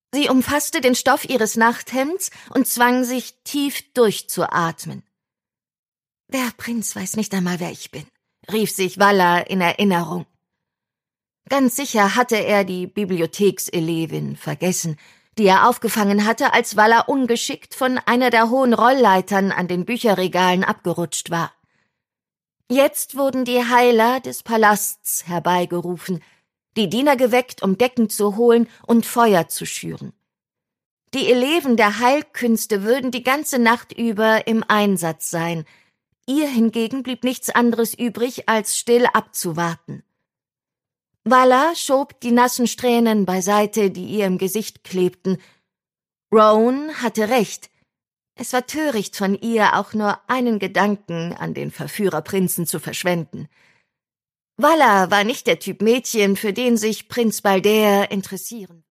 Sie umfasste den Stoff ihres Nachthemds und zwang sich, tief durchzuatmen. »Der Prinz weiß nicht einmal, wer ich bin«, rief sich Valla in Erinnerung. Ganz sicher hatte er die Bibliothekselevin vergessen, die er aufgefangen hatte, als Valla ungeschickt von einer der hohen Rollleitern an den Bücherregalen abgerutscht war. Jetzt wurden die Heiler des Palasts herbeigerufen, die Diener geweckt, um Decken zu holen und Feuer zu schüren. Die Eleven der Heilkünste würden die ganze Nacht über im Einsatz sein. Ihr hingegen blieb nichts anderes übrig, als still abzuwarten. Valla schob die nassen Strähnen beiseite, die ihr im Gesicht klebten. Rowan hatte recht. Es war töricht von ihr, auch nur einen Gedanken an den Verführerprinzen zu verschwenden. Valla war nicht der Typ Mädchen, für den sich Prinz Balder interessieren